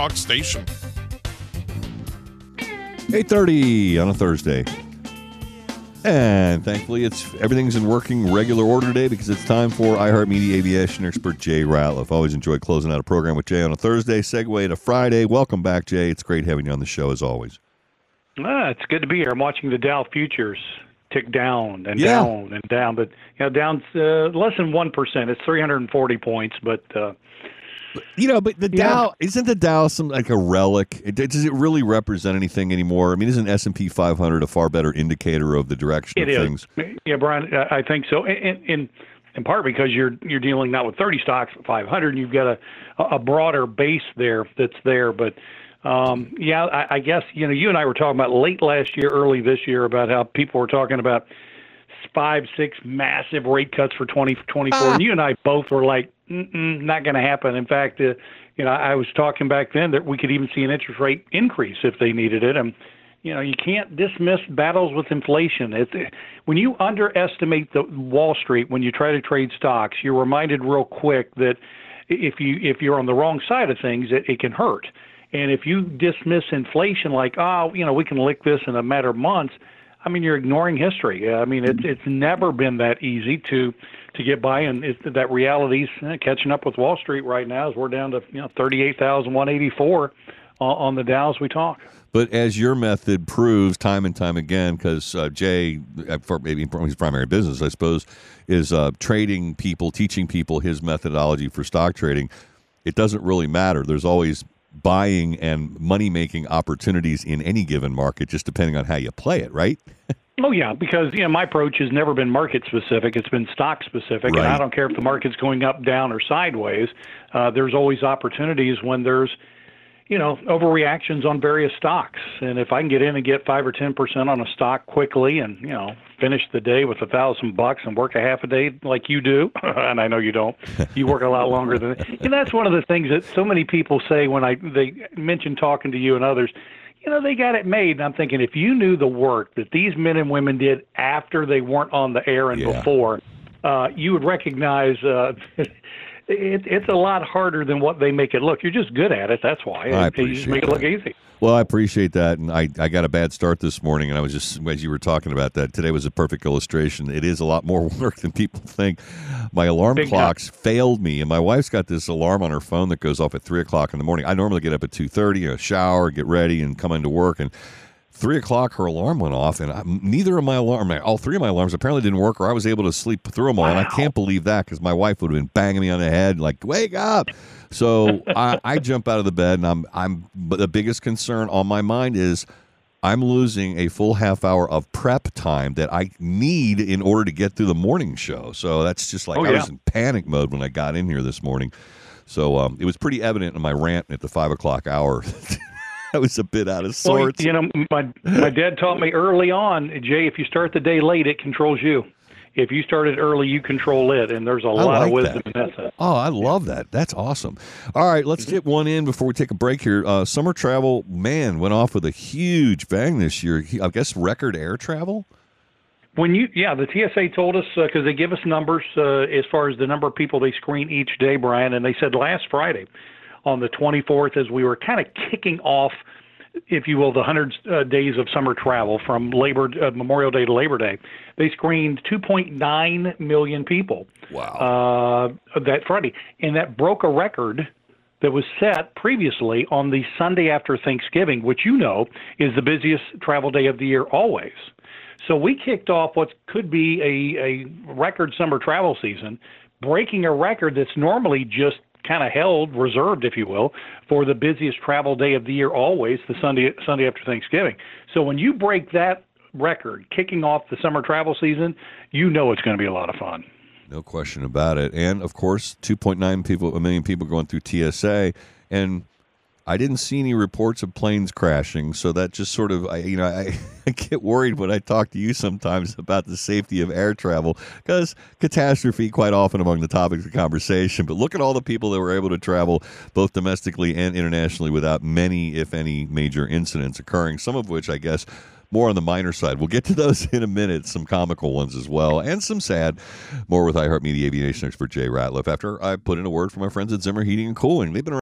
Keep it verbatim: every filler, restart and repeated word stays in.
Talk station. eight thirty on a Thursday. And thankfully, it's everything's in working regular order today because it's time for iHeartMedia aviation expert Jay Ratliff. Always enjoy closing out a program with Jay on a Thursday. Segue to Friday. Welcome back, Jay. It's great having you on the show as always. Ah, it's good to be here. I'm watching the Dow futures tick down and Yeah. down and down, but you know, down uh, less than one percent. It's three hundred forty points, but uh, You know, but the Yeah. Dow, isn't the Dow some like a relic? It, does it really represent anything anymore? I mean, isn't S and P five hundred a far better indicator of the direction it of is. things? Yeah, Brian, I I think so. In, in in part because you're you're dealing not with thirty stocks, but five hundred, and you've got a a broader base there that's there. But um, yeah, I, I guess you know you and I were talking about late last year, early this year about how people were talking about five, six massive rate cuts for twenty twenty-four, Ah. and you and I both were like, Mm-mm, not going to happen. In fact, uh, you know, I was talking back then that we could even see an interest rate increase if they needed it. And you know, you can't dismiss battles with inflation. It's, when you underestimate the Wall Street, when you try to trade stocks, you're reminded real quick that if you if you're on the wrong side of things, it, it can hurt. And if you dismiss inflation like, oh, you know, we can lick this in a matter of months, I mean, you're ignoring history. I mean, it's it's never been that easy to to get by, and it, that reality's uh, catching up with Wall Street right now. As we're down to you know thirty-eight thousand one hundred eighty-four on, on the Dow as we talk. But as your method proves time and time again, because uh, Jay, uh, for maybe his primary business, I suppose, is uh, trading people, teaching people his methodology for stock trading. It doesn't really matter. There's always buying and money-making opportunities in any given market, just depending on how you play it, right? Oh, yeah, because you know my approach has never been market-specific. It's been stock-specific, Right. and I don't care if the market's going up, down, or sideways. Uh, there's always opportunities when there's, you know, overreactions on various stocks. And if I can get in and get five or ten percent on a stock quickly and, you know, finish the day with a thousand bucks and work a half a day like you do, and I know you don't, you work a lot longer than that. And that's one of the things that so many people say when I they mention talking to you and others. You know, they got it made. And I'm thinking, if you knew the work that these men and women did after they weren't on the air and Yeah. before, uh, you would recognize uh, it, it's a lot harder than what they make it look. You're just good at it. That's why. I And you just appreciate make it look that. easy. Well, I appreciate that, and I, I got a bad start this morning, and I was just, as you were talking about that, today was a perfect illustration. It is a lot more work than people think. My alarm Big clocks failed me, and my wife's got this alarm on her phone that goes off at three o'clock in the morning. I normally get up at two thirty, you know, shower, get ready, and come into work, and three o'clock her alarm went off, and I, neither of my alarm, all three of my alarms apparently didn't work, or I was able to sleep through them all, and I Wow. can't believe that because my wife would have been banging me on the head like, wake up. So I, I jump out of the bed, and I'm I'm. But the biggest concern on my mind is I'm losing a full half hour of prep time that I need in order to get through the morning show. So that's just like Oh, I yeah. was in panic mode when I got in here this morning. So um, it was pretty evident in my rant at the five o'clock hour. I was a bit out of Well, sorts. you know, my my dad taught me early on, Jay, if you start the day late, it controls you. If you started early, you control it, and there's a lot like of wisdom that. in that. Oh, I love that. That's awesome. All right, let's get one in before we take a break here. Uh, summer travel, man, went off with a huge bang this year. I guess record air travel? When you, yeah, the T S A told us, because they give us numbers uh, as far as the number of people they screen each day, Brian, and they said last Friday on the twenty-fourth, as we were kind of kicking off, if you will, the one hundred uh, days of summer travel from Labor uh, Memorial Day to Labor Day, they screened two point nine million people. Wow. Uh, that Friday. And that broke a record that was set previously on the Sunday after Thanksgiving, which you know is the busiest travel day of the year always. So we kicked off what could be a, a record summer travel season, breaking a record that's normally just kind of held, reserved, if you will, for the busiest travel day of the year always, the Sunday Sunday after Thanksgiving. So when you break that record, kicking off the summer travel season, you know it's going to be a lot of fun. No question about it. And, of course, two point nine people, a million people going through T S A. And I didn't see any reports of planes crashing, so that just sort of, I, you know, I, I get worried when I talk to you sometimes about the safety of air travel because catastrophe quite often among the topics of conversation. But look at all the people that were able to travel both domestically and internationally without many, if any, major incidents occurring, some of which, I guess, more on the minor side. We'll get to those in a minute, some comical ones as well, and some sad. More with iHeartMedia aviation expert Jay Ratliff after I put in a word from my friends at Zimmer Heating and Cooling. They've been around